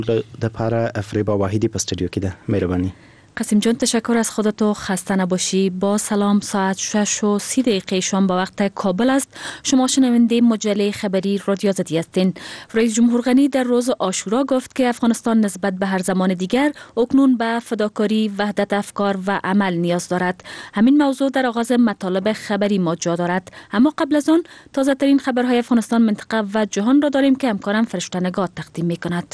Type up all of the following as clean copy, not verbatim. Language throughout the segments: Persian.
د پاره افریبا واحدی په استودیو کې ده. مهرباني. قاسم جان تشکر از خودت و خسته نباشی. با سلام، ساعت 6:30 شام به وقت کابل است. شما شنونده مجله خبری رادیو آزادی هستین. رئیس جمهور غنی در روز عاشورا گفت که افغانستان نسبت به هر زمان دیگر اکنون به فداکاری، وحدت افکار و عمل نیاز دارد. همین موضوع در آغاز مطالب خبری ما جا دارد. اما قبل از آن تازه ترین خبرهای افغانستان، منطقه و جهان را داریم که همکارم فرشته نگاه تقدیم می کند.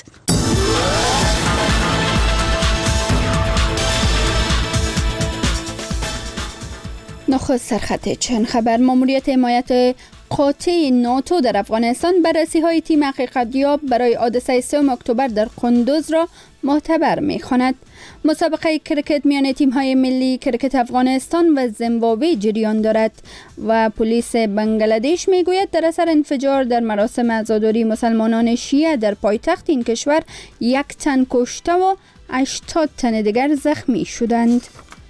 نخست سرخط چند خبر. ماموریت حمایت قاطع ناتو در افغانستان بررسی‌های تیم حقیقت‌یاب برای حادثه 3 اکتبر در قندوز را معتبر می‌خواند. مسابقه کرکت میان تیم‌های ملی کرکت افغانستان و زیمبابوه جریان دارد و پلیس بنگلادش میگوید در اثر انفجار در مراسم عزاداری مسلمانان شیعه در پایتخت این کشور 1 تن کشته و 80 تن دیگر زخمی شدند.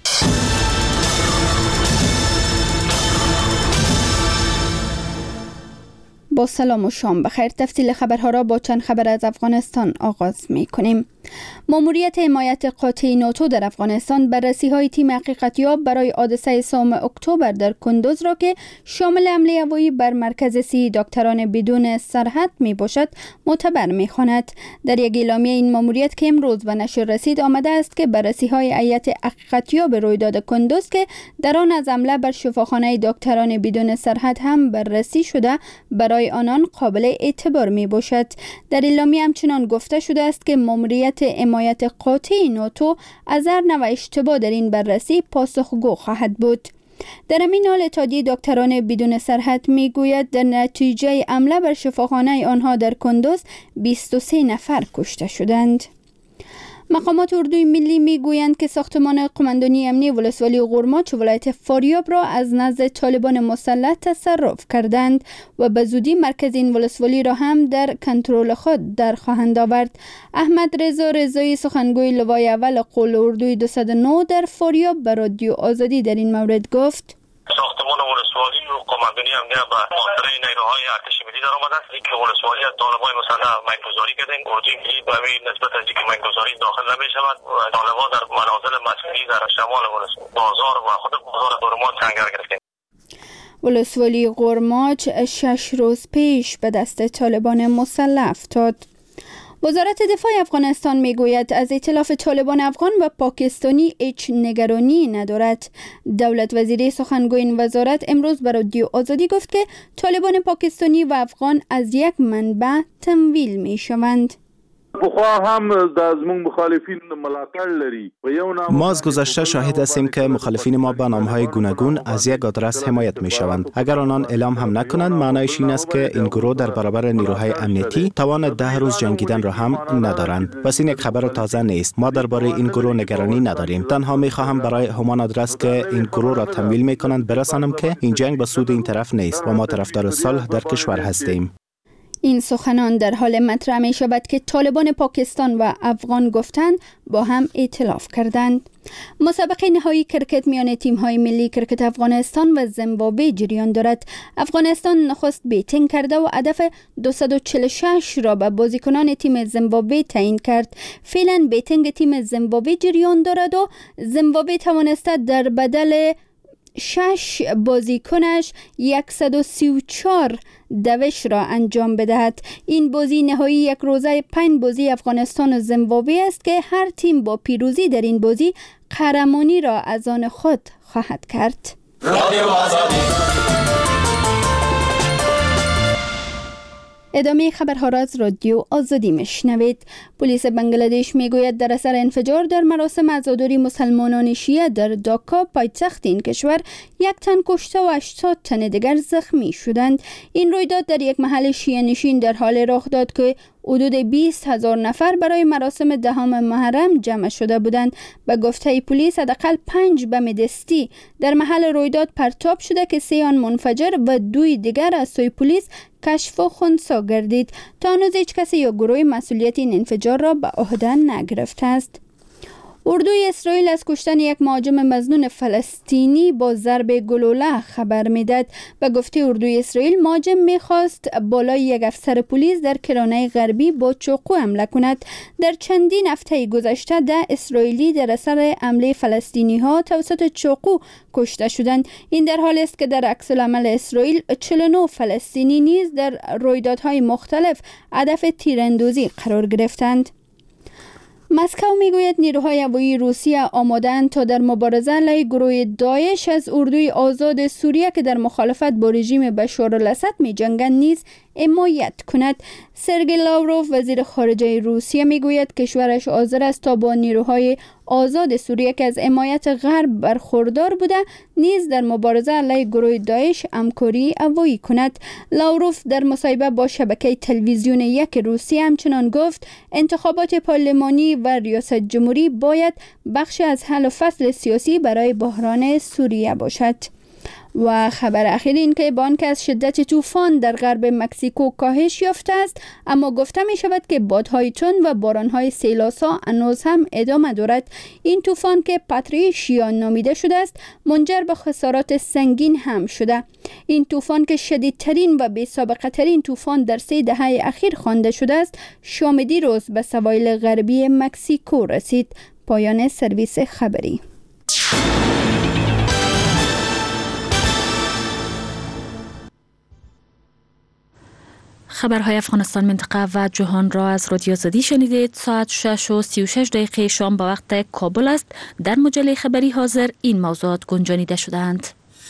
با سلام و شام بخیر. تفصیل خبرها را با چند خبر از افغانستان آغاز می کنیم. ماموریت حمایت قاطع ناتو در افغانستان بررسی‌های تیم حقیقت‌یاب برای حادثه 3 اکتبر در کندوز را که شامل حمله هوایی بر مرکز 30 دکتران بدون سرحد می باشد معتبر می خواند. در یک اعلامیه این ماموریت که امروز به نشر رسید آمده است که بررسی‌های هیئت حقیقت‌یاب رویداد کندوز که در آن از حمله بر شفاخانه دکتران بدون سرحد هم بررسی شده برای آنان قابل اعتبار می باشد. در اعلامیه همچنان گفته شده است که ماموریت حمایت قاطع ناتو از هر نوع اشتباه در این بررسی پاسخگو خواهد بود. در همین حال اتحادیه دکتران بدون سرحد میگوید در نتیجه حمله بر شفاخانه آنها در کندوز 23 نفر کشته شدند. مقامات اردوی ملی میگویند که ساختمان قماندانی امنی ولسوالی غرماچ ولایت فاریاب را از نزد طالبان مسلح تصرف کردند و به زودی مرکز این ولسوالی را هم در کنترل خود در خواهند آورد. احمد رضا رضایی سخنگوی لوای اول قول اردوی 209 در فاریاب به رادیو آزادی در این مورد گفت: ساختمان ولسوالی و قماندانی امنیت به محاصره نیروهای ارتش ملی در آمده است. اینکه ولسوالی از طالبان مسلح مینگذاری کردند. اردوی ملی به همین نسبت از اینکه مینگذاری داخل نمی‌شود و طالبان در منازل مسکونی در شمال بازار و خود بازار غرماچ چنگر گرفتند. ولسوالی غرماچ 6 روز پیش به دست طالبان مسلح افتاد. وزارت دفاع افغانستان میگوید از ائتلاف طالبان افغان و پاکستانی هیچ نگرانی ندارد. دولت وزیری سخنگوی این وزارت امروز به رادیو آزادی گفت که طالبان پاکستانی و افغان از یک منبع تمویل میشوند. ما از گذشته شاهد هستیم که مخالفین ما به نام‌های گوناگون از یک آدرس حمایت می‌شوند. اگر آنان اعلام هم نکنند معنایش این است که این گروه در برابر نیروهای امنیتی توان 10 روز جنگیدن را هم ندارند. پس این یک خبر تازه نیست. ما درباره این گروه نگرانی نداریم. تنها می‌خواهم برای همان آدرس که این گروه را تمویل می‌کنند برسانم که این جنگ به سود این طرف نیست و ما طرفدار صلح در کشور هستیم. این سخنان در حال مطرح می شود که طالبان پاکستان و افغان گفتند با هم ائتلاف کردند. مسابقه نهایی کرکت میان تیم‌های ملی کرکت افغانستان و زیمبابوه جریان دارد. افغانستان نخست بیتینگ کرده و هدف 246 را به بازیکنان تیم زیمبابوه تعیین کرد. فعلا بیتینگ تیم زیمبابوه جریان دارد و زیمبابوه توانسته در بدل 6 بازیکنش 134 دوش را انجام بدهد. این بازی نهایی یک روزه 5 بازی افغانستان و زیمبابوه است که هر تیم با پیروزی در این بازی قهرمانی را از آن خود خواهد کرد. ادامه خبرها را از رادیو آزادی میشنوید. پلیس بنگلادش میگوید در اثر انفجار در مراسم عزاداری مسلمانان شیعه در داکا پایتخت این کشور 1 تن کشته و 80 تن دیگر زخمی شدند. این رویداد در یک محل شیعه نشین در حال رخ داد که حدود 20,000 نفر برای مراسم 10 محرم جمع شده بودند. به گفته پلیس حداقل 5 بم دستی در محل رویداد پرتاب شده که 3 آن منفجر و 2 دیگر از سوی پلیس کشف و خنثی گردید. تا هنوز هیچ کسی یا گروه مسئولیت این انفجار را به عهده نگرفته است. اردوی اسرائیل از کشتن یک مهاجم مظنون فلسطینی با ضرب گلوله خبر میداد. به گفته اردوی اسرائیل، مهاجم میخواست بالای یک افسر پلیس در کرانه غربی با چاقو حمله کند. در چندین هفته گذشته 10 اسرائیلی در اثر حمله فلسطینی ها توسط چاقو کشته شدند. این در حالی است که در عکس العمل اسرائیل 49 فلسطینی نیز در رویدادهای مختلف هدف تیراندازی قرار گرفتند. مسکو میگوید نیروهای هوایی روسیه آماده‌اند تا در مبارزه علیه گروه داعش از اردوی آزاد سوریه که در مخالفت با رژیم بشار الاسد می‌جنگند نیز حمایت کند. سرگئی لاوروف وزیر خارجه روسیه میگوید کشورش حاضر است تا با نیروهای آزاد سوریه که از حمایت غرب برخوردار بوده نیز در مبارزه علیه گروه داعش همکاری هوایی کند. لاوروف در مصاحبه با شبکه تلویزیون یک روسیه همچنان گفت انتخابات پارلمانی و ریاست جمهوری باید بخش از حل و فصل سیاسی برای بحران سوریه باشد. و خبر اخیر این که بانک از شدت طوفان در غرب مکزیکو کاهش یافته است، اما گفته می شود که بادهای تند و بارانهای سیلاسا هنوز هم ادامه دارد. این طوفان که پاتریشیا نامیده شده است منجر به خسارات سنگین هم شده. این طوفان که شدیدترین و بی سابقه ترین طوفان در 3 دهه اخیر خوانده شده است شام دیروز به سواحل غربی مکزیکو رسید. پایان سرویس خبری. خبرهای افغانستان، منطقه و جهان را از رادیو زدی شنیدید. ساعت 6:36 شام به وقت کابل است. در مجله خبری حاضر این موضوعات گنجانیده شدند.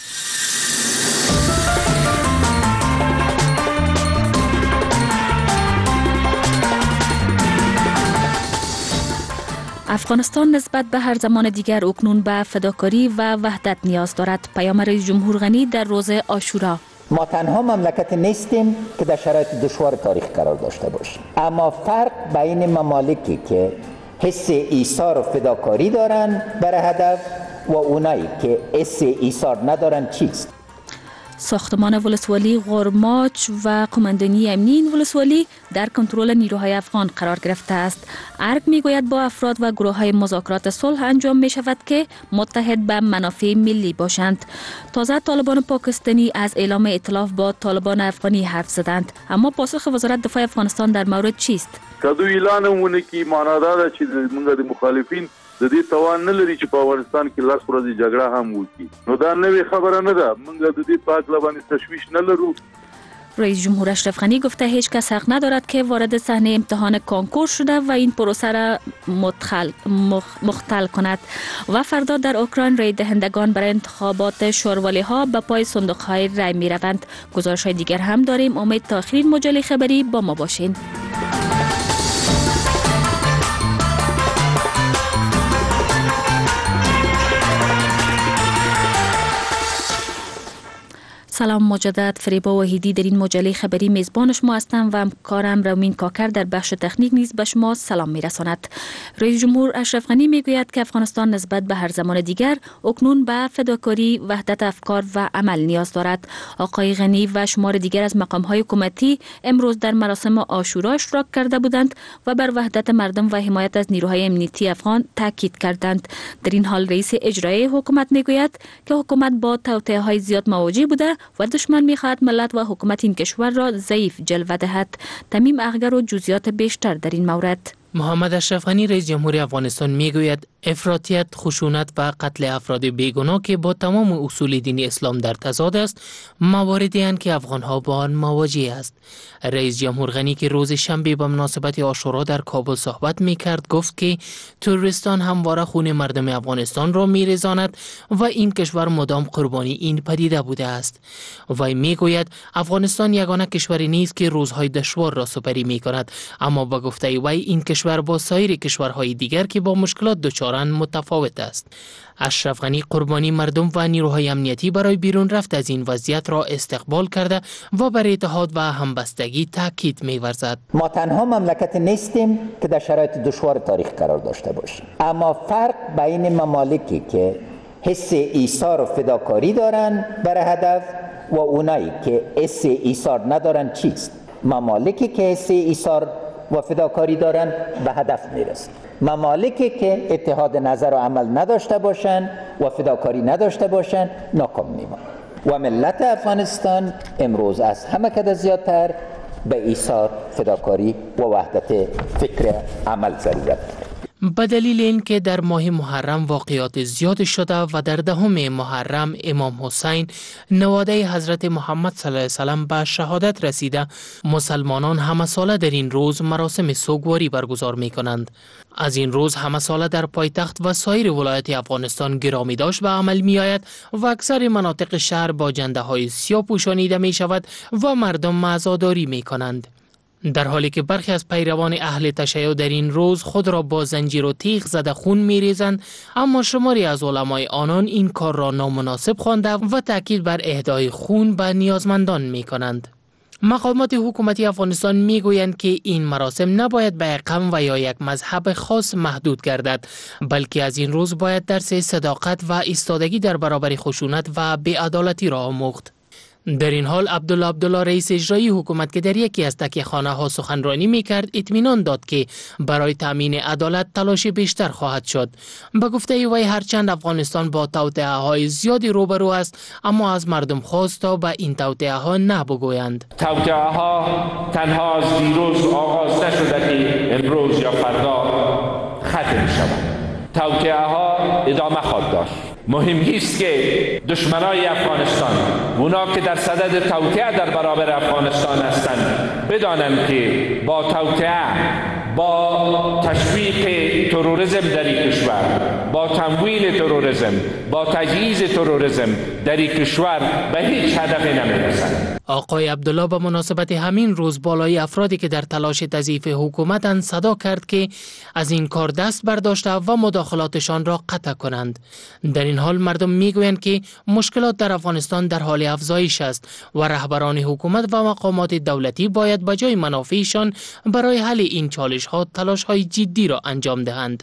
افغانستان نسبت به هر زمان دیگر اکنون به فداکاری و وحدت نیاز دارد. پیام رئیس جمهور غنی در روز عاشورا. ما تنها مملکت نیستیم که در شرایط دشوار تاریخ قرار داشته باشیم، اما فرق بین ممالکی که حس ایثار و فداکاری دارند برای هدف و اونایی که حس ایثار ندارند چیست؟ ساختمان ولسوالی غرماچ و قماندانی امنی این ولسوالی در کنترل نیروهای افغان قرار گرفته است. ارگ میگوید با افراد و گروه‌های مذاکرات صلح انجام می شود که متحد به منافع ملی باشند. تازه طالبان پاکستانی از اعلام ائتلاف با طالبان افغانی حرف زدند، اما پاسخ وزارت دفاع افغانستان در مورد چیست؟ کدو اعلانونه کی معنا دا چې موږ د مخالفین د دې توان نه لري چې په افغانستان کې لاس ورځي جګړه هم وکړي. نو دا نوې خبره نه ده. موږ د دې په اړه باندې تشویش نه لرو. رئیس جمهور اشرف غنی گفته هیچ کس حق ندارد که وارد صحنه امتحان کنکور شده و این پروسه را مختل کند. و فردا در اوکراین رای دهندگان برای انتخابات شورولی ها به پای صندوق های رای می روند. گزارش های دیگر هم داریم. امید تا آخرین مجله خبری با ما باشین. سلام مجدد، فریبا وحیدی در این مجله خبری میزبان شما هستم و همکارم رومین کاکر در بخش تکنیک نیز به شما سلام میرساند. رئیس جمهور اشرف غنی میگوید که افغانستان نسبت به هر زمان دیگر اکنون به فداکاری، وحدت افکار و عمل نیاز دارد. آقای غنی و شمار دیگر از مقام‌های حکومتی امروز در مراسم عاشورا اشتراک کرده بودند و بر وحدت مردم و حمایت از نیروهای امنیتی افغان تاکید کردند. در این حال رئیس اجرایی حکومت میگوید که حکومت با توطئه‌های زیاد مواجه بوده و دشمن می‌خواهد ملت و حکومت این کشور را ضعیف جلوه دهد. تمیم اغگر و جزئیات بیشتر در این مورد. محمد اشرف غنی رئیس جمهوری افغانستان میگوید افراطیت، خشونت و قتل افراد بیگناه که با تمام اصول دین اسلام در تضاد است، مواردی اند که افغان‌ها با آن مواجه است. رئیس جمهور غنی که روز شنبه به مناسبت عاشورا در کابل صحبت میکرد گفت که تروریستان همواره خون مردم افغانستان را میریزاند و این کشور مدام قربانی این پدیده بوده است. وی میگوید افغانستان یگانه کشوری نیست که روزهای دشوار را سپری میکند، اما با گفته وی این کشور با سایر کشورهای دیگر که با مشکلات دچارند متفاوت است. اشرف غنی قربانی مردم و نیروهای امنیتی برای بیرون رفت از این وضعیت را استقبال کرده و بر اتحاد و همبستگی تاکید می‌ورزد. ما تنها مملکت نیستیم که در شرایط دشوار تاریخ قرار داشته باشیم، اما فرق بین ممالکی که حس ایثار و فداکاری دارند برای هدف و اونایی که حس ایثار ندارند چیست؟ ممالکی که حس ایثار و فداکاری دارن به هدف میرسن. ممالکی که اتحاد نظر و عمل نداشته باشن و فداکاری نداشته باشن ناکام میمونن و ملت افغانستان امروز از همه کده زیادتر به ایثار، فداکاری و وحدت فکر عمل ضرورت دارد. به دلیل اینکه در ماه محرم واقعات زیاد شده و در 10 محرم امام حسین نواده حضرت محمد صلی الله علیه وسلم به شهادت رسیده، مسلمانان همه ساله در این روز مراسم سوگواری برگزار می کنند. از این روز همه ساله در پایتخت و سایر ولایت افغانستان گرامی داشت به عمل می آید و اکثر مناطق شهر با جنده های سیاه پوشانیده می شود و مردم عزاداری می کنند. در حالی که برخی از پیروان اهل تشیع در این روز خود را با زنجیر و تیغ زده خون می‌ریزند، اما شماری از علمای آنان این کار را نامناسب خوانده و تاکید بر اهدای خون به نیازمندان می‌کنند. مقامات حکومتی افغانستان میگویند که این مراسم نباید به قوم و یا یک مذهب خاص محدود گردد، بلکه از این روز باید درس صداقت و ایستادگی در برابر خشونت و بی‌عدالتی را آموخت. در این حال عبدالله رئیس اجرایی حکومت که در یکی از تکیه‌خانه ها سخنرانی می‌کرد اطمینان داد که برای تامین عدالت تلاش بیشتر خواهد شد. به گفته وی هرچند افغانستان با توطئه‌های زیادی روبرو است، اما از مردم خواست تا به این توطئه‌ها نه بگویند. توطئه‌ها تنها از دیروز آغاز نشده که امروز یا فردا ختم شود. توطئه‌ها ادامه خواهد داشت. مهم است که دشمنای افغانستان، اونا که در صدد توطئه در برابر افغانستان هستند، بدانند که با توطئه، با تشویق تروریسم در این کشور، با تمویل تروریسم، با تجهیز تروریسم در این کشور به هیچ هدفی نمیرسند. آقای عبدالله به مناسبت همین روز بالای افرادی که در تلاش تضعیف حکومتند صدا کرد که از این کار دست برداشته و مداخلاتشان را قطع کنند. در این حال مردم میگویند که مشکلات در افغانستان در حال افزایش است و رهبران حکومت و مقامات دولتی باید به جای منافعشان برای حل این چالش ها تلاش های جدی را انجام دهند.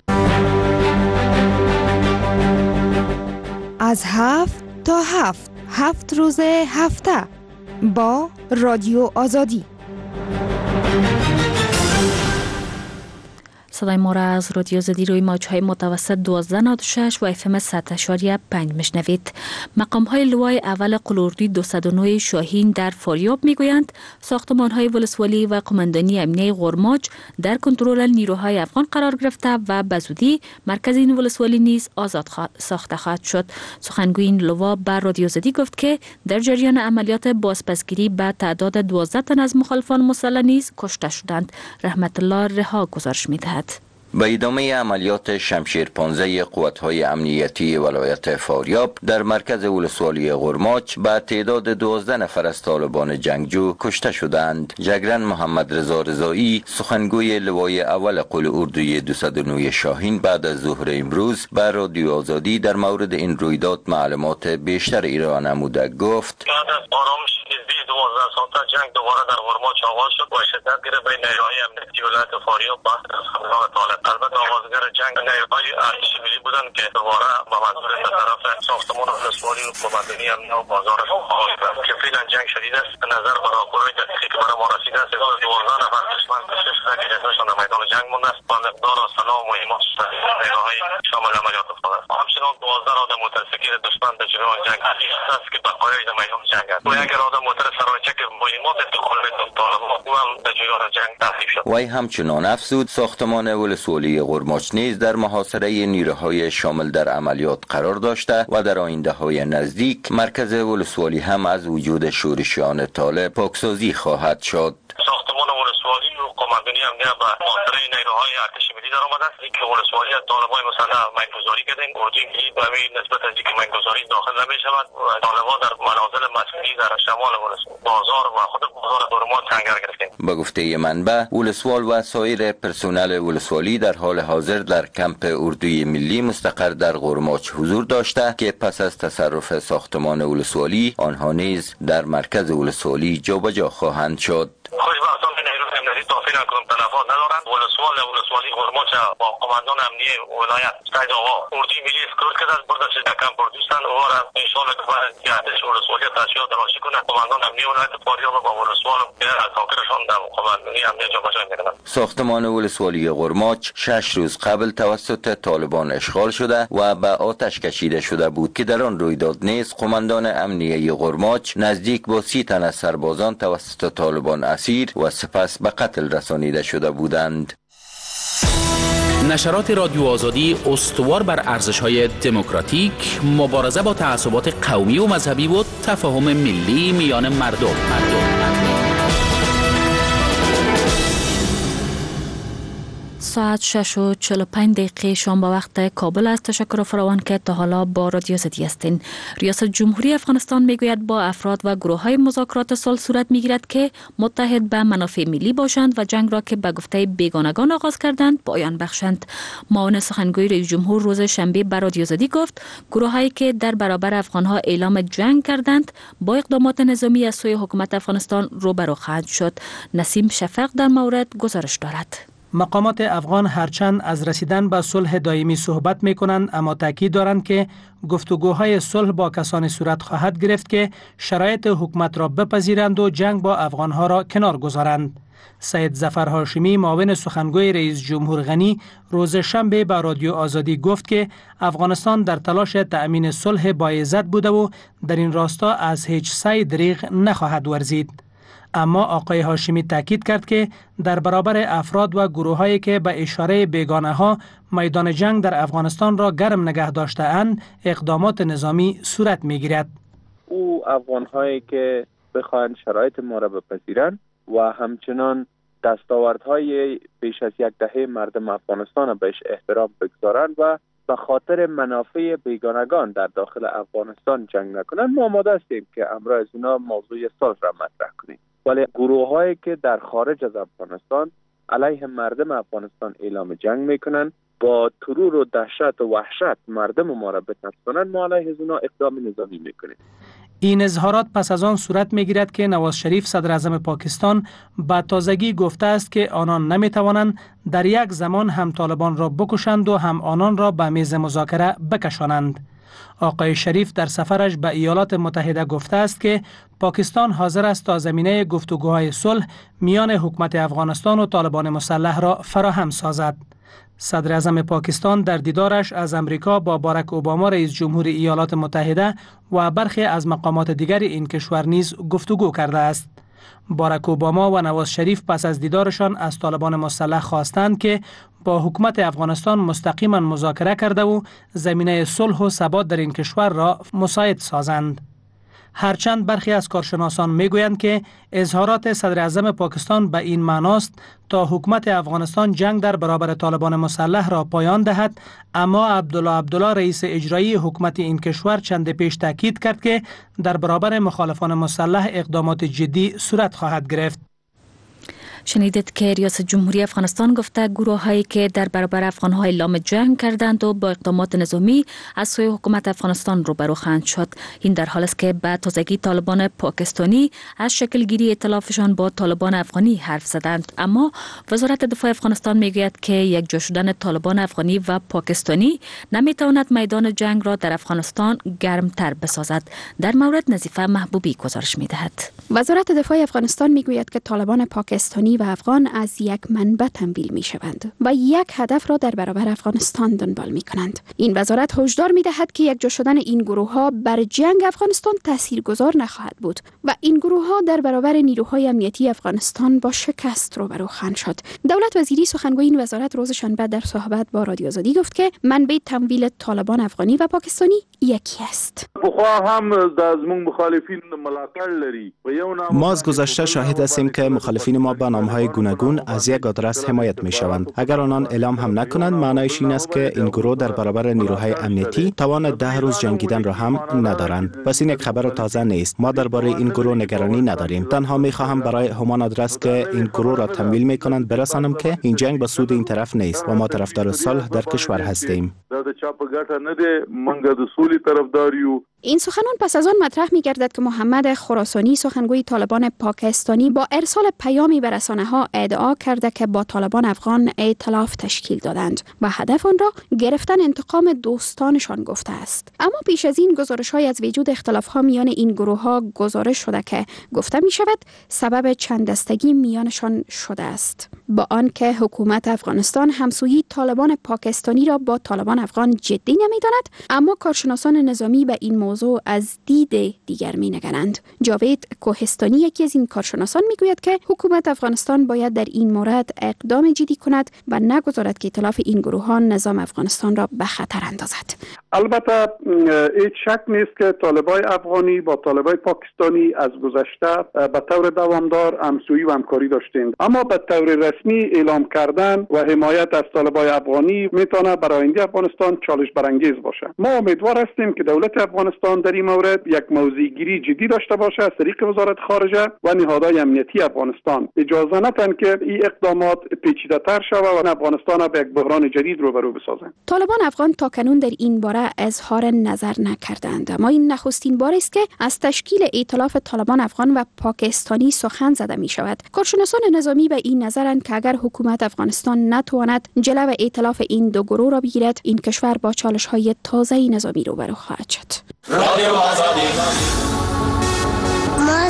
از 7 تا 7 روز هفته با رادیو آزادی. صدای ما را از رادیو آزادی روی موج‌های متوسط 1296 و FM 100.5 میشنوید. مقام‌های لوای اول قلوردی 209 شاهین در فاریاب میگویند ساختمان‌های ولسوالی و قماندانی امنیه غرماچ در کنترل نیروهای افغان قرار گرفته و به زودی مرکز این ولسوالی نیز آزاد ساخته خواهد شد. سخنگوی این لوا بر رادیو آزادی گفت که در جریان عملیات بازپسگیری به تعداد 12 تن از مخالفان مسلح نیز کشته شدند. رحمت الله رها گزارش می‌دهد. به ادامه عملیات شمشیر 15 قوت‌های امنیتی ولایت فاریاب در مرکز ولسوالی غرماچ به تعداد 12 نفر از طالبان جنگجو کشته شدند. جگرن محمد رضا رضایی سخنگوی لوای اول قل اردوی 209 شاهین بعد از ظهر امروز به رادیو آزادی در مورد این رویداد معلومات بیشتر ارائه نموده گفت: 12 ساعته جنگ دوباره در غرماچ آغاز شد و شدت گرفت بین نیروهای امنیتی ولایت فاریاب و حمله طالب. البته آغازگر جنگ نیروهای ارتش ملی بودند که دوباره با منظور به طرف ساختمان ولسوالی و قماندانی امنیه و بازار آغاز کرد که فعلا جنگ شدید است. به نظر با راپورهای دقیقی که برای ما رسیده است 12 نفر دشمن کشته شده که جسمشان در میدان جنگ مونده است. با مقدار سلاح و مهمات نیروهای شامل عملیات افتاده است. همچنان 12 آدم متفکر دشمن در جریان جنگ هست است که بقایای در میدان جنگ است. و یک آدم وی همچنان افزود ساختمان ولسوالی غرماچ نیز در محاصره نیروهای شامل در عملیات قرار داشته و در آینده های نزدیک مرکز ولسوالی هم از وجود شورشیان طالب پاکسازی خواهد شد. ساختمان ولسوالی و قماندانی امنیه به محاصره نیروهای ارتش ملی در آمده است که ولسوالی از طالبان مسلح میانگذاری کردند. اردوی ملی به همین نسبت از اینکه میانگذاری داخل نمی‌شود و طالبان در منازل مسکونی در شمال بازار و خود بازار غرماچ تنگر گرفتند. به گفته منبع ولسوال و سایر پرسنل ولسوالی در حال حاضر در کمپ اردوی ملی مستقر در غرماچ حضور داشته که پس از تصرف ساختمان ولسوالی آنها نیز در مرکز ولسوالی جابجا خواهند شد. خوشبختانه نیروهای امنیتی تا فعلا کدام تلفات ندارند. ولسوالی ولسوالی غرماچ با قماندان امنیه ولایت سید آقا اردوی ملی اسکورت کرد بردش دکم بردوستن و ان شاء الله که بعد گردش ولسوالی تشکیل دراشی کنه قماندان امنیه ولایت فاریاب با ولسوال که اساکرشان در قماندانی امنیه جابجا می‌کنند. ساختمان ولسوالی غرماچ 6 روز قبل توسط طالبان اشغال شده و به آتش کشیده شده بود که در آن رویداد نیز قماندان امنیه غرماچ نزدیک با 30 تن از سربازان توسط طالبان اسیر و سپس به قتل رسانیده شده بودند. نشرات رادیو آزادی استوار بر ارزش‌های دموکراتیک، مبارزه با تعصبات قومی و مذهبی و تفاهم ملی میان مردم. ساعت 6:45 شام به وقت کابل است. تشکر فراوان که تا حالا با رادیو آزادی هستین. ریاست جمهوری افغانستان میگوید با افراد و گروه‌های مذاکرات صلح صورت میگیرد که متحد به منافع ملی باشند و جنگ را که به گفته بیگانگان آغاز کردند پایان بخشند. معاون سخنگوی رئیس جمهور روز شنبه به رادیو آزادی گفت گروه‌هایی که در برابر افغان‌ها اعلام جنگ کردند با اقدامات نظامی از سوی حکومت افغانستان روبرو خواهند شد. نسیم شفق در مورد گزارش دارد. مقامات افغان هرچند از رسیدن به صلح دائمی صحبت می کنند اما تاکید دارند که گفتگوهای صلح با کسانی صورت خواهد گرفت که شرایط حکومت را بپذیرند و جنگ با افغانها را کنار گذارند. سید ظفر هاشمی معاون سخنگوی رئیس جمهور غنی روز شنبه به رادیو آزادی گفت که افغانستان در تلاش تأمین صلح باعزت بوده و در این راستا از هیچ سعی دریغ نخواهد ورزید. اما آقای هاشمی تاکید کرد که در برابر افراد و گروه‌هایی که به اشاره بیگانه‌ها میدان جنگ در افغانستان را گرم نگه داشته‌اند اقدامات نظامی صورت می‌گیرد. او افغان‌هایی که بخواهند شرایط ما را بپذیرند و همچنان دستاوردهای بیش از یک دهه مردم افغانستان را بهش احترام بگذارند و به خاطر منافع بیگانگان در داخل افغانستان جنگ نکنند، ما آماده هستیم که امروز از اینا موضوع صلح را مطرح کنیم. ولی گروه‌هایی که در خارج از افغانستان علیه مردم افغانستان اعلام جنگ میکنن با ترور و دهشت و وحشت مردم ما را بترسانند، ما علیه از اونا اقدام نظامی میکنیم. این اظهارات پس از آن صورت میگیرد که نواز شریف صدر اعظم پاکستان با تازگی گفته است که آنان نمیتوانند در یک زمان هم طالبان را بکشند و هم آنان را به میز مذاکره بکشانند. آقای شریف در سفرش به ایالات متحده گفته است که پاکستان حاضر است تا زمینه گفتگوهای صلح میان حکومت افغانستان و طالبان مسلح را فراهم سازد. صدر اعظم پاکستان در دیدارش از امریکا با باراک اوباما رئیس جمهور ایالات متحده و برخی از مقامات دیگر این کشور نیز گفتگو کرده است. باراک اوباما و نواز شریف پس از دیدارشان از طالبان مسلح خواستند که با حکومت افغانستان مستقیما مذاکره کرده و زمینه صلح و ثبات در این کشور را مساعد سازند. هرچند برخی از کارشناسان میگویند که اظهارات صدر اعظم پاکستان به این معناست تا حکومت افغانستان جنگ در برابر طالبان مسلح را پایان دهد، اما عبدالله رئیس اجرایی حکومت این کشور چند پیش تاکید کرد که در برابر مخالفان مسلح اقدامات جدی صورت خواهد گرفت. شنیدید که ریاست جمهوری افغانستان گفته گروه‌هایی که در برابر افغان‌ها اعلام جنگ کردند و با اقدامات نظامی از سوی حکومت افغانستان روبرو خواهند شد. این در حالی است که بعد تازگی طالبان پاکستانی از شکلگیری ائتلافشان با طالبان افغانی حرف زدند، اما وزارت دفاع افغانستان میگوید که یکجا شدن طالبان افغانی و پاکستانی نمیتواند میدان جنگ را در افغانستان گرمتر بسازد. در مورد نظیفه محبوبی گزارش میدهد. وزارت دفاع افغانستان میگوید که طالبان پاکستانی و افغان از یک منبع تمویل می شوند و یک هدف را در برابر افغانستان دنبال می کنند. این وزارت هشدار می دهد که یکجا شدن این گروه ها بر جنگ افغانستان تاثیرگذار نخواهد بود و این گروه ها در برابر نیروهای امنیتی افغانستان با شکست روبرو خواهند شد. دولت وزیری سخنگوی این وزارت روز شنبه در صحبت با رادیو آزادی گفت که منبع تمویل طالبان افغانی و پاکستانی یکی است. ما از گذشته شاهد هستیم که مخالفین ما به نام‌های گوناگون از یک آدرس حمایت می‌شوند. اگر آنان اعلام هم نکنند معنایش این است که این گروه در برابر نیروهای امنیتی توان 10 روز جنگیدن را هم ندارند. پس این یک خبر تازه نیست. ما درباره این گروه نگرانی نداریم. تنها می‌خواهم برای همان آدرس که این گروه را تمویل می‌کنند برسانم که این جنگ به سود این طرف نیست و ما طرفدار صلح در کشور هستیم. دا چا په ګټه نه دی، موږ د سولې طرفدار یو این سخنان پس از آن مطرح می گردد که محمد خراسانی سخنگوی طالبان پاکستانی با ارسال پیامی به رسانه‌ها ادعا کرده که با طالبان افغان ائتلاف تشکیل دادند و هدف آن را گرفتن انتقام دوستانشان گفته است. اما پیش از این گزارش‌های از وجود اختلاف‌ها میان این گروه‌ها گزارش شده که گفته می شود سبب چند دستگی میانشان شده است. با آنکه حکومت افغانستان همسویی طالبان پاکستانی را با طالبان افغان جدی نمی‌داند، اما کارشناسان نظامی به این موضوع از دید دیگر می‌نگرند. جاوید کوهستانی یکی از این کارشناسان میگوید که حکومت افغانستان باید در این مورد اقدام جدی کند و نگذارد که ائتلاف این گروهان نظام افغانستان را به خطر اندازد. البته هیچ شک نیست که طالبای افغانی با طالبای پاکستانی از گذشته به طور دوامدار همسویی و همکاری داشتند، اما به طور رسمی اعلام کردن و حمایت از طالبای افغانی میتونه برای آینده افغانستان چالش برانگیز باشه. ما امیدوار هستیم که دولت افغانستان در این مورد یک موضع‌گیری جدی داشته باشه از طریق وزارت خارجه و نهادهای امنیتی افغانستان. اجازه ندن که این اقدامات پیچیده‌تر شود و افغانستان را به یک بحران جدید روبرو بسازند. طالبان افغان تاکنون در این باره اظهار نظر نکردند، اما این نخستین بار است که از تشکیل ائتلاف طالبان افغان و پاکستانی سخن زده می شود. کارشناسان نظامی به این نظرند که اگر حکومت افغانستان نتواند جلو ائتلاف این دو گروه را بگیرد، این کشور با چالش‌های تازه نظامی روبرو خواهد شد. ما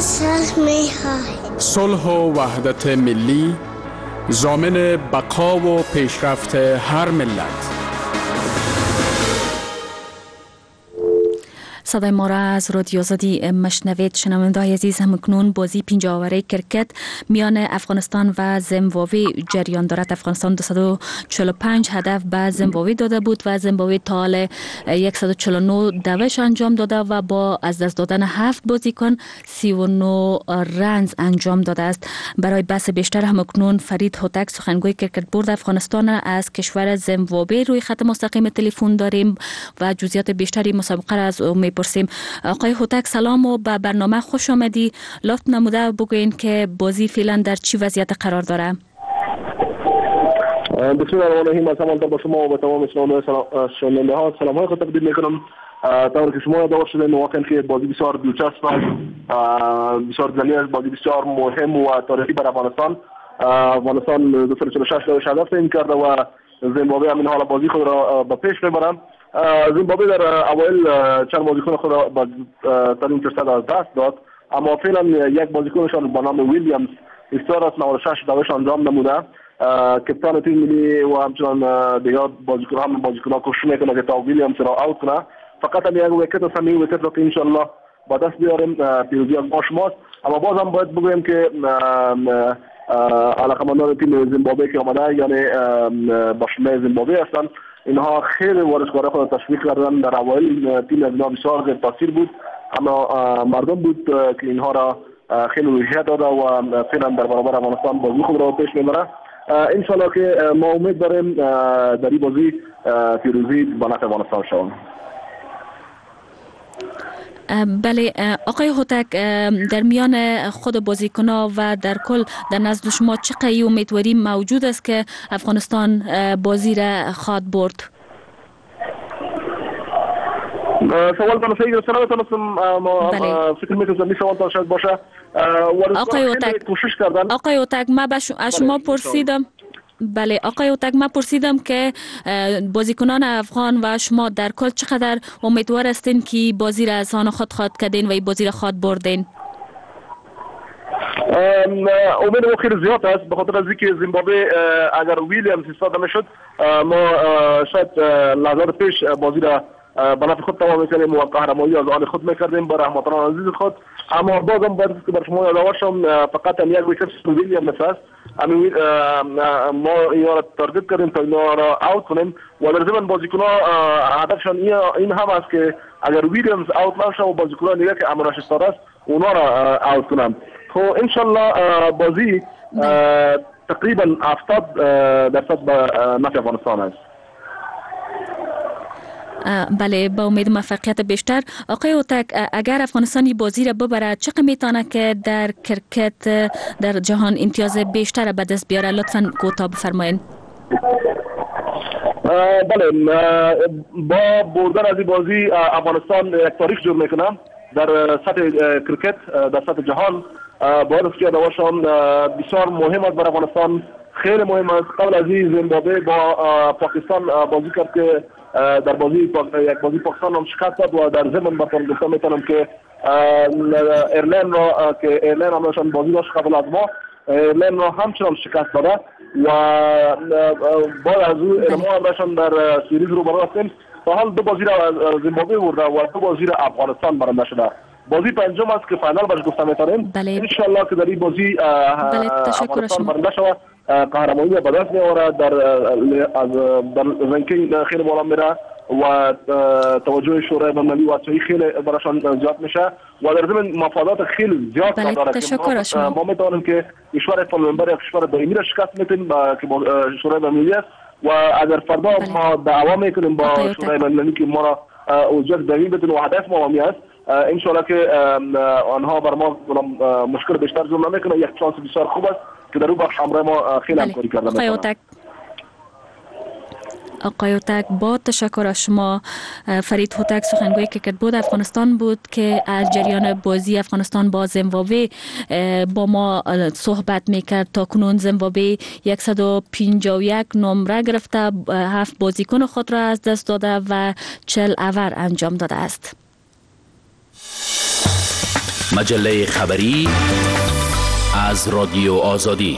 صلح و وحدت ملی ضامن بقا و پیشرفت هر ملت. صدای ما را از رادیو آزادی مشنوید. شنونده‌های عزیز، همکنون بازی 5 اوره کرکت میان افغانستان و زیمبابوه جریان دارد. افغانستان 245 هدف به زیمبابوه داده بود و زیمبابوه تا حال 149 دوش انجام داده و با از دست دادن 7 بازیکن 39 رنز انجام داده است. برای بحث بیشتر همکنون فرید هوتک سخنگوی کرکت بورد افغانستان از کشور زیمبابوه روی خط مستقیم تلفن داریم و جزئیات بیشتری مسابقه را از او میپرسیم. آقای هوتک سلام و به برنامه خوش آمدی. لطف نموده بگوین که بازی فعلا در چی وضعیت قرار داره؟ بسم الله الرحمن الرحیم. سلام با شما و به تمام شنونده ها سلام های خود تقدیم میکنم. طور که شما یاد شده واقعا که بازی بسیار دلچسب است، بسیار زنی است، بازی بسیار مهم و تاریخی برای افغانستان. افغانستان 246 دوش هدف تعیین کرده و زیمبابوه هم این حال بازی خود را به پیش میبرند. زیمبابوه در اوایل چند بازیکن خود را با ترین فرصت از دست داد، اما فعلا یک بازیکنشان با نام ویلیامز ایستار است 96 دوش انجام نموده. کپتان تیم ملی و همچنان دیگر بازیکن‌ها کوشش میکنه که تا ویلیامز را اوت کنه. فقط هم یک ویکت سمی ویکت را که انشالله با دست بیاریم پیروزی از ماست. اما باز هم باید بگویم که علاقمندان تیم زیمبابوه که آمده، یعنی باشنده زیمبابوه هستند، اینها خیلی ورزشکاران خود تشویق کردن. در اوایل تیم از اینها بسیار غیر تاثیر بود، اما مردم بود که اینها را خیلی روحیه داده و فعلا در برابر افغانستان بازی خود را پیش میبره. انشالله که ما امید داریم در این بازی پیروزی به نفع افغانستان شود. بله آقای هوتک، در میان خود بازیکن‌ها و در کل در نزد شما چقدر امیدواری موجود است که افغانستان بازی را خواهد برد؟ سوال تان صحیح است. ما فکر می‌کنم این سوال تان شاید باشه. آقای هوتک ما از شما پرسیدم. بله آقای هوتک، من پرسیدم که بازیکنان افغان و شما در کل چقدر امیدوار هستین که بازی را از آن خود خواهد کردین و این بازی را خواهد بردین؟ امید ما خیلی زیاد است، به خاطر از اینکه زیمبابوه اگر ویلیامز استفاده میشد ما شاید لحظات پیش بازی را به نفع خود تمام می‌کردیم و قهرمانی از آن خود می‌کردیم برای هموطنان عزیز خود. اما بازم باید که بر شما یادآور شم فقط یک ویکت ویلیامز است. ما اینا را تارگت کردیم تا اینا را اوت کنیم و در ضمن بازیکن‌ها هدفشان این هم است که اگر ویلیامز اوت نشه و بازیکن‌ها دیگه که امرش استاد است اونا را اوت کنم. خب انشالله بازی تقریبا 70% به نفع افغانستان است. بله با امید موفقیت بیشتر. آقای هوتک، اگر افغانستان بازی را ببره چقدر میتونه که در کرکت در جهان امتیاز بیشتر به دست بیاره؟ لطفاً کوتاه بفرمایید. بله، با بردن از این بازی افغانستان یک تاریخ جور میکنه در سطح کرکت در سطح جهان. باید است که دواشان بسیار مهم است برای افغانستان، خیلی مهم است. قبل از این زیمبابوه با پاکستان بازی کرد که در بازی یک بازی پاکستان هم شکست داد و در ضمن براتون گفتم میتونم که ایرلند را که ایرلند همشان بازی داشت قبل از ما، ایرلند را همچنان شکست داده و باید از او ما همشان در سیریز رو برای هستیم. تا حال 2 بازی را زیمبابوه برده و 2 بازی را افغانستان برنده شده. بازی پنجم است که فینال باش گفتم میتونیم. انشالله که در این بازی افغانستان برنده شود، قهرمانی به دست میآورد، در رنکینگ خیلی بالا میره و توجه شورای بین‌المللی و اتحادیه خیلی براشان زیاد میشه و در ضمن مفادات خیلی زیاد داره که ما میتونیم که کشور فالمنبر یا کشور دائمی را شکست میتیم که شورای بین‌المللی است و اگر فردا ما دعوا میکنیم با شورای بین‌المللی که ما را عضویت دائمی بدن و هدف ما همی است، انشالله که آنها بر ما مشکل بیشتر جور نمیکنه. یک شانس بسیار خوب است که در اون بخش همراه ما خیلی همکاری کرده میتونه. آقای هوتک، با تشکر از شما. فرید هوتک سخنگوی کرکت بود افغانستان بود که از جریان بازی افغانستان با زیمبابوه با ما صحبت میکرد. تا کنون زیمبابوه 151 نمره گرفته، 7 بازیکن خود را از دست داده و 40 اوور انجام داده است. مجله خبری از رادیو آزادی.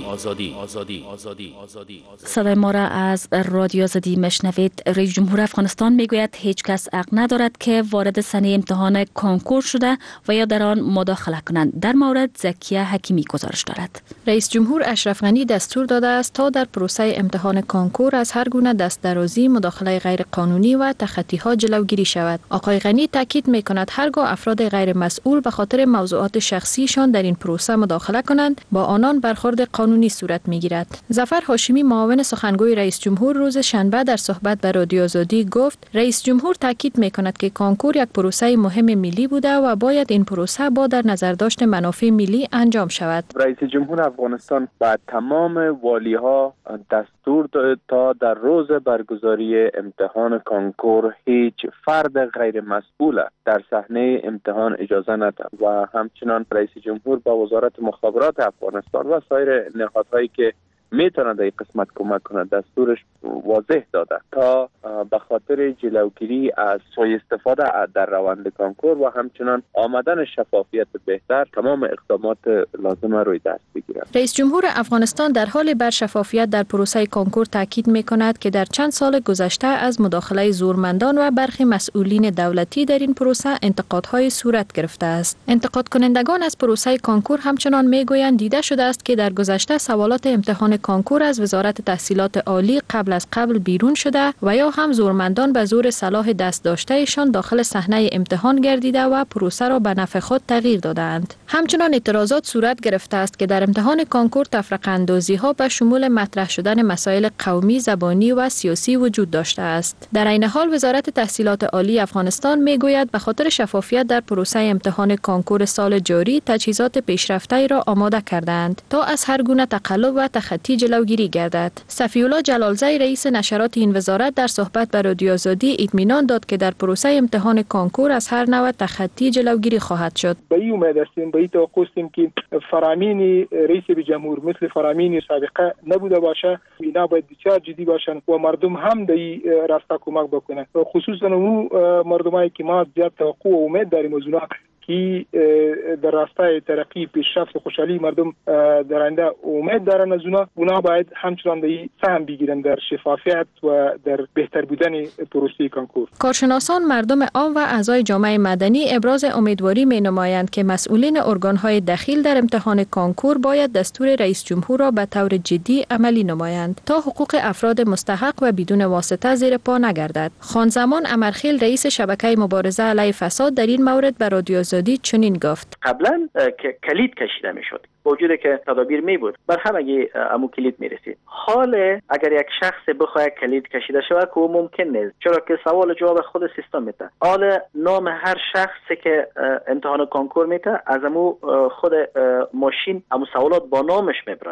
صدای ما را از رادیو آزادی مشنوید. رئیس جمهور افغانستان میگوید هیچ کس حق ندارد که وارد سنه امتحان کنکور شده و یا در آن مداخله کنند. در مورد زکیه حکیمی گزارش دارد. رئیس جمهور اشرف غنی دستور داده است تا در پروسه امتحان کنکور از هر گونه دستدرازی، مداخله غیر قانونی و تخطی ها جلوگیری شود. آقای غنی تاکید میکند هرگاه افراد غیر مسئول به خاطر موضوعات شخصیشان در این پروسه مداخله کنند، با آنان برخورد قانونی صورت میگیرد. ظفر هاشمی معاون سخنگوی رئیس جمهور روز شنبه در صحبت با رادیو آزادی گفت رئیس جمهور تاکید میکند که کنکور یک پروسه مهم ملی بوده و باید این پروسه با در نظر داشت منافع ملی انجام شود. رئیس جمهور افغانستان با تمام والیها دستور داد تا در روز برگزاری امتحان کنکور هیچ فرد غیر مسئول در صحنه امتحان اجازه ندهد و همچنان رئیس جمهور با وزارت مخابرات افغانستان و سایر نهادهایی که میتونند در این قسمت کمک کنند دستورش واضح داده تا به خاطر جلوگیری از سوء استفاده در روند کنکور و همچنان آمدن شفافیت بهتر تمام اقدامات لازم روی دست بگیرند. رئیس جمهور افغانستان در حال بر شفافیت در پروسه کنکور تاکید میکند که در چند سال گذشته از مداخله زورمندان و برخی مسئولین دولتی در این پروسه انتقادهای صورت گرفته است. انتقاد کنندگان از پروسه کنکور همچنان میگویند دیده شده است که در گذشته سوالات امتحان کنکور از وزارت تحصیلات عالی قبل بیرون شده و یا هم زورمندان به زور صلاح دست داشتهشان داخل صحنه امتحان گردیده و پروسه را به نفع خود تغییر دادند. همچنان اعتراضات صورت گرفته است که در امتحان کنکور تفرقه اندازی ها به شمول مطرح شدن مسائل قومی، زبانی و سیاسی وجود داشته است. در عین حال وزارت تحصیلات عالی افغانستان میگوید به خاطر شفافیت در پروسه امتحان کنکور سال جاری تجهیزات پیشرفته را آماده کردند تا از هر گونه تقلب و تخطی جلوگیری گردد. صفی‌الله جلالزی رئیس نشرات این وزارت در صحبت با رادیو آزادی اطمینان داد که در پروسه امتحان کنکور از هر نوع تخطی جلوگیری خواهد شد. به این امید هستیم، به این توقع هستیم که فرامین رئیس جمهور مثل فرامین سابقه نبوده باشه. اینا باید بسیار جدی باشن و مردم هم در این راستا کمک بکنن، خصوصا اون مردمایی که ما زیاد توقع و امید داریم از اونها که در راستای ترقی، پیشرفت و خوشحالی مردم در آینده امید دارن از اونا باید همچنان سهم بگیرن در شفافیت و در بهتر بودن پروسه کنکور. کارشناسان، مردم عام و اعضای جامعه مدنی ابراز امیدواری می‌نمایند که مسئولین ارگان‌های دخیل در امتحان کنکور باید دستور رئیس جمهور را به طور جدی عملی نمایند تا حقوق افراد مستحق و بدون واسطه زیر پا نگردد. خانزمان امرخیل رئیس شبکه مبارزه علیه فساد در این مورد به رادیو آزادی چنین گفت: قبلا که کلید کشیده میشد، با وجود که تدابیر می بود، بر همگی امو کلید می رسید. حال اگر یک شخص بخواد کلید کشیده شود که ممکن نیست، چرا که سوال جواب خود سیستم میده. حال نام هر شخصی که امتحان کنکور میده از امو خود ماشین امو سوالات با نامش میبراید.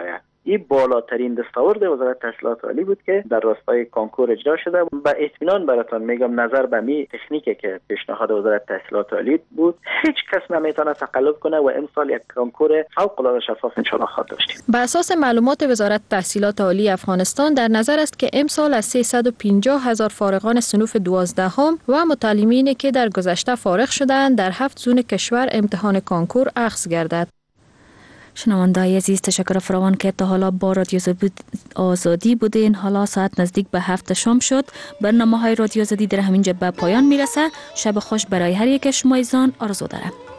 این بالاترین دستاورد وزارت تحصیلات عالی بود که در راستای کنکور اجرا شده. با اطمینان براتون میگم نظر به می تکنیکی که پیشنهاد وزارت تحصیلات عالی بود هیچ کس نمیتونه تقلب کنه و امسال یک کنکور فوق العاده شفاف ان شاء الله خواهد داشتیم. بر اساس معلومات وزارت تحصیلات عالی افغانستان در نظر است که امسال از 350,000 فارغان صنوف 12 و متعلمینی که در گذشته فارغ شدند در 7 زون کشور امتحان کنکور اخذ گردد. شنونده‌های عزیز، تشکر فراوان که تا حالا با رادیو آزادی بودین. حالا ساعت نزدیک به 7 شام شد. برنامه‌های رادیو آزادی در همینجا به پایان میرسه. شب خوش برای هر یک شما عزیزان آرزو دارم.